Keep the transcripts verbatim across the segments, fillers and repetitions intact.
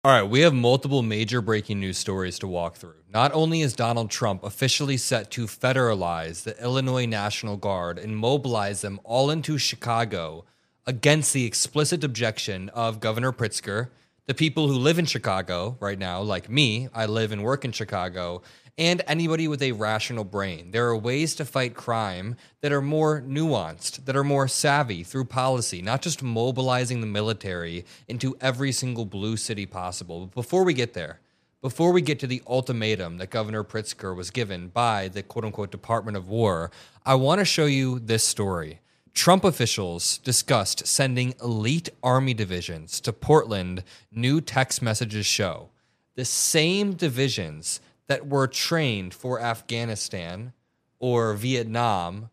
All right, we have multiple major breaking news stories to walk through. Not only is Donald Trump officially set to federalize the Illinois National Guard and mobilize them all into Chicago against the explicit objection of Governor Pritzker, the people who live in Chicago right now, like me, I live and work in Chicago, and anybody with a rational brain. There are ways to fight crime that are more nuanced, that are more savvy through policy, not just mobilizing the military into every single blue city possible. But before we get there, before we get to the ultimatum that Governor Pritzker was given by the quote-unquote Department of War, I want to show you this story. Trump officials discussed sending elite army divisions to Portland, new text messages show. The same divisions that were trained for Afghanistan or Vietnam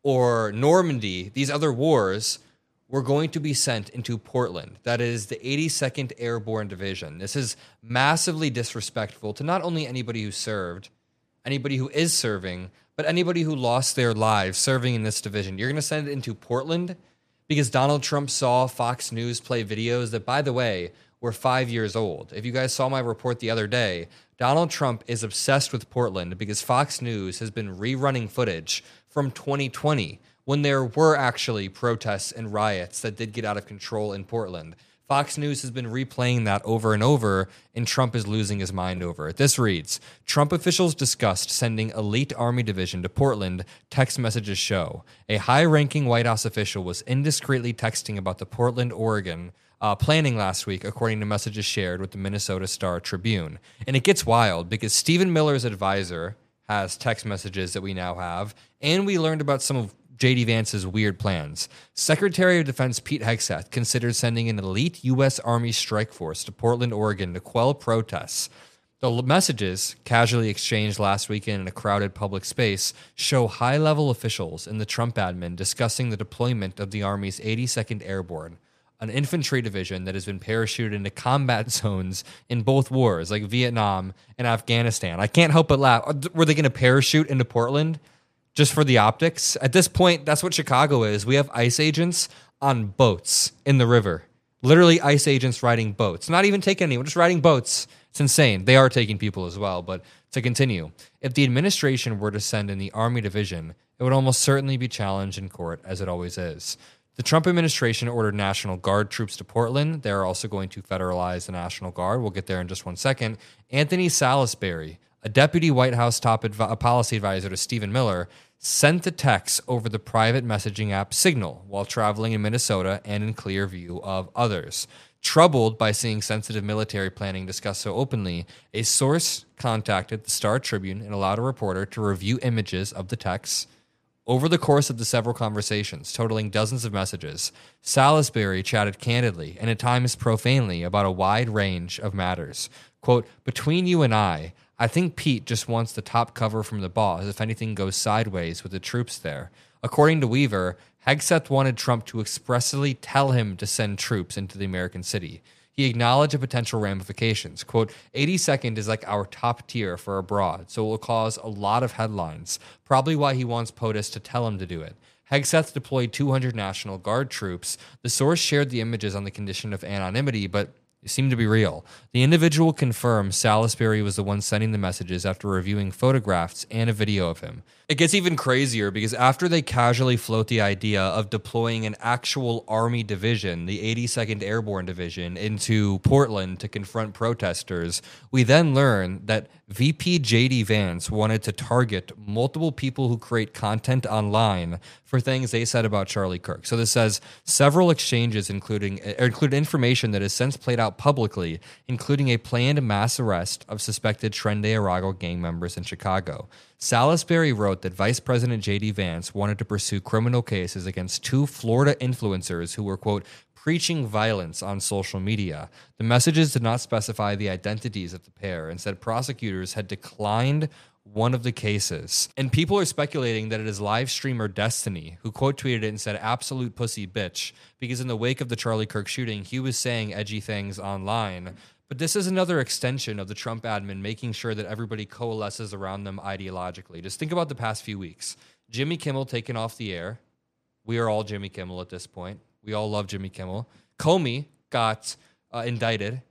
or Normandy, these other wars, were going to be sent into Portland. That is the eighty-second Airborne Division. This is massively disrespectful to not only anybody who served, anybody who is serving, but anybody who lost their lives serving in this division. You're going to send it into Portland because Donald Trump saw Fox News play videos that, by the way, were five years old. If you guys saw my report the other day, Donald Trump is obsessed with Portland because Fox News has been rerunning footage from twenty twenty when there were actually protests and riots that did get out of control in Portland. Fox News has been replaying that over and over, and Trump is losing his mind over it. This reads, Trump officials discussed sending elite army division to Portland, text messages show. A high-ranking White House official was indiscreetly texting about the Portland, Oregon, Uh, planning last week, according to messages shared with the Minnesota Star Tribune. And it gets wild because Stephen Miller's advisor has text messages that we now have, and we learned about some of J D Vance's weird plans. Secretary of Defense Pete Hegseth considered sending an elite U S Army strike force to Portland, Oregon to quell protests. The messages, casually exchanged last weekend in a crowded public space, show high-level officials in the Trump admin discussing the deployment of the Army's eighty-second Airborne, an infantry division that has been parachuted into combat zones in both wars, like Vietnam and Afghanistan. I can't help but laugh. Were they going to parachute into Portland just for the optics? At this point, that's what Chicago is. We have ICE agents on boats in the river. Literally ICE agents riding boats. Not even taking anyone, just riding boats. It's insane. They are taking people as well, but to continue, if the administration were to send in the Army division, it would almost certainly be challenged in court, as it always is. The Trump administration ordered National Guard troops to Portland. They're also going to federalize the National Guard. We'll get there in just one second. Anthony Salisbury, a deputy White House top adv- policy advisor to Stephen Miller, sent the text over the private messaging app Signal while traveling in Minnesota and in clear view of others. Troubled by seeing sensitive military planning discussed so openly, a source contacted the Star Tribune and allowed a reporter to review images of the texts. Over the course of the several conversations, totaling dozens of messages, Salisbury chatted candidly and at times profanely about a wide range of matters. Quote, between you and I, I think Pete just wants the top cover from the boss if anything goes sideways with the troops there. According to Weaver, Hegseth wanted Trump to expressly tell him to send troops into the American city. He acknowledged the potential ramifications. Quote, eighty-second is like our top tier for abroad, so it will cause a lot of headlines. Probably why he wants POTUS to tell him to do it. Hegseth deployed two hundred National Guard troops. The source shared the images on the condition of anonymity, but it seemed to be real. The individual confirmed Salisbury was the one sending the messages after reviewing photographs and a video of him. It gets even crazier because after they casually float the idea of deploying an actual Army division, the eighty-second Airborne Division, into Portland to confront protesters, we then learn that V P J D Vance wanted to target multiple people who create content online for things they said about Charlie Kirk. So this says several exchanges including or include information that has since played out publicly, including a planned mass arrest of suspected Tren de Arago gang members in Chicago. Salisbury wrote that Vice President J D Vance wanted to pursue criminal cases against two Florida influencers who were, quote, preaching violence on social media. The messages did not specify the identities of the pair and said prosecutors had declined one of the cases. And people are speculating that it is live streamer Destiny who quote tweeted it and said, absolute pussy bitch, because in the wake of the Charlie Kirk shooting, he was saying edgy things online. But this is another extension of the Trump admin making sure that everybody coalesces around them ideologically. Just think about the past few weeks. Jimmy Kimmel taken off the air. We are all Jimmy Kimmel at this point. We all love Jimmy Kimmel. Comey got uh, indicted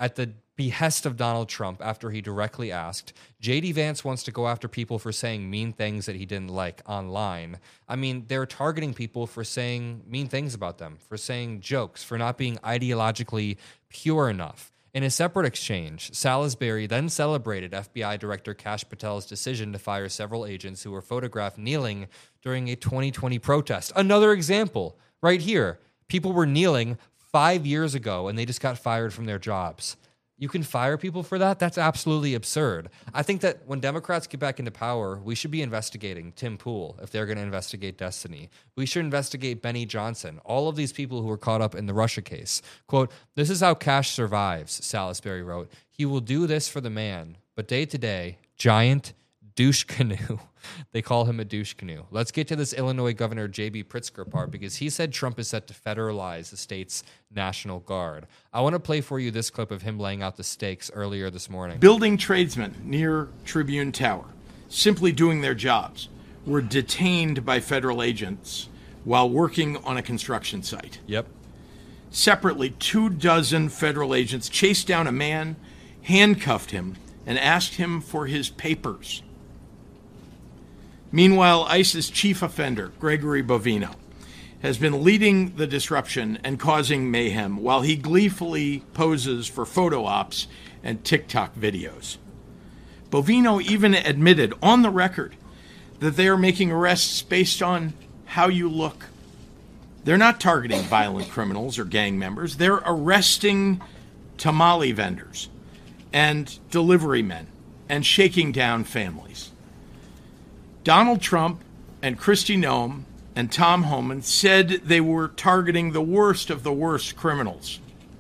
at the behest of Donald Trump after he directly asked, J D Vance wants to go after people for saying mean things that he didn't like online. I mean, they're targeting people for saying mean things about them, for saying jokes, for not being ideologically pure enough. In a separate exchange, Salisbury then celebrated F B I Director Kash Patel's decision to fire several agents who were photographed kneeling during a twenty twenty protest. Another example, right here. People were kneeling five years ago and they just got fired from their jobs. You can fire people for that? That's absolutely absurd. I think that when Democrats get back into power, we should be investigating Tim Pool if they're going to investigate Destiny. We should investigate Benny Johnson, all of these people who were caught up in the Russia case. Quote, "This is how Kash survives," Salisbury wrote. "He will do this for the man, but day to day, giant douche canoe." They call him a douche canoe. Let's get to this Illinois Governor J B Pritzker part, because he said Trump is set to federalize the state's National Guard. I want to play for you this clip of him laying out the stakes earlier this morning. Building tradesmen near Tribune Tower, simply doing their jobs, were detained by federal agents while working on a construction site. Yep. Separately, two dozen federal agents chased down a man, handcuffed him, and asked him for his papers. Meanwhile, ICE's chief offender, Gregory Bovino, has been leading the disruption and causing mayhem while he gleefully poses for photo ops and TikTok videos. Bovino even admitted on the record that they are making arrests based on how you look. They're not targeting violent criminals or gang members. They're arresting tamale vendors and delivery men and shaking down families. Donald Trump and Kristi Noem and Tom Homan said they were targeting the worst of the worst criminals.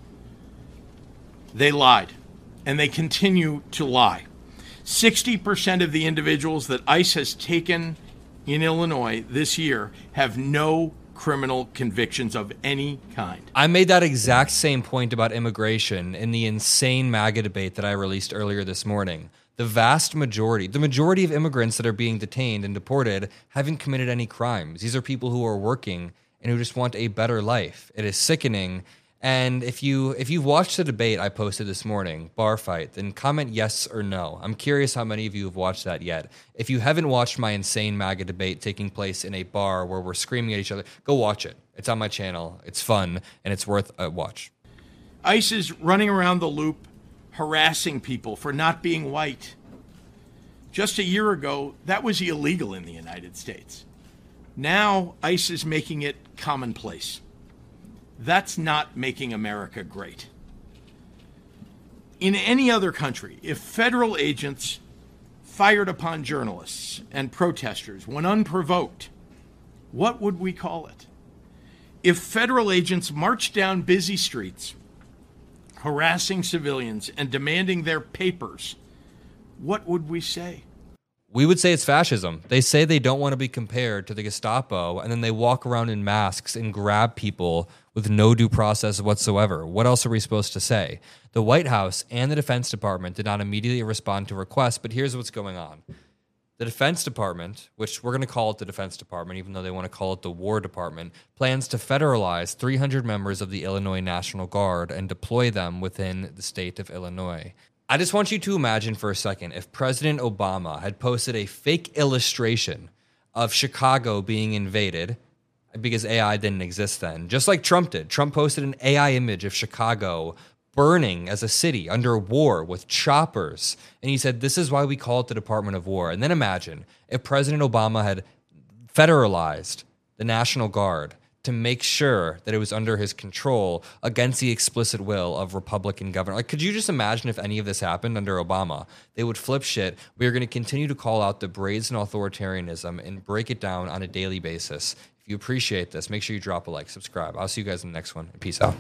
They lied, and they continue to lie. sixty percent of the individuals that ICE has taken in Illinois this year have no criminal convictions of any kind. I made that exact same point about immigration in the insane MAGA debate that I released earlier this morning. The vast majority, the majority of immigrants that are being detained and deported haven't committed any crimes. These are people who are working and who just want a better life. It is sickening. And if you if you've watched the debate I posted this morning, bar fight, then comment yes or no. I'm curious how many of you have watched that yet. If you haven't watched my insane MAGA debate taking place in a bar where we're screaming at each other, go watch it. It's on my channel. It's fun, and it's worth a watch. ICE is running around the loop harassing people for not being white. Just a year ago, that was illegal in the United States. Now, ICE is making it commonplace. That's not making America great. In any other country, if federal agents fired upon journalists and protesters when unprovoked, what would we call it? If federal agents marched down busy streets, harassing civilians and demanding their papers, what would we say? We would say it's fascism. They say they don't want to be compared to the Gestapo, and then they walk around in masks and grab people with no due process whatsoever. What else are we supposed to say? The White House and the Defense Department did not immediately respond to requests, but here's what's going on. The Defense Department, which we're going to call it the Defense Department, even though they want to call it the War Department, plans to federalize three hundred members of the Illinois National Guard and deploy them within the state of Illinois. I just want you to imagine for a second if President Obama had posted a fake illustration of Chicago being invaded, because A I didn't exist then, just like Trump did. Trump posted an A I image of Chicago burning as a city under war with choppers. And he said, this is why we call it the Department of War. And then imagine if President Obama had federalized the National Guard to make sure that it was under his control against the explicit will of Republican governor. Like, could you just imagine if any of this happened under Obama? They would flip shit. We are going to continue to call out the brazen authoritarianism and break it down on a daily basis. If you appreciate this, make sure you drop a like, subscribe. I'll see you guys in the next one. Peace out.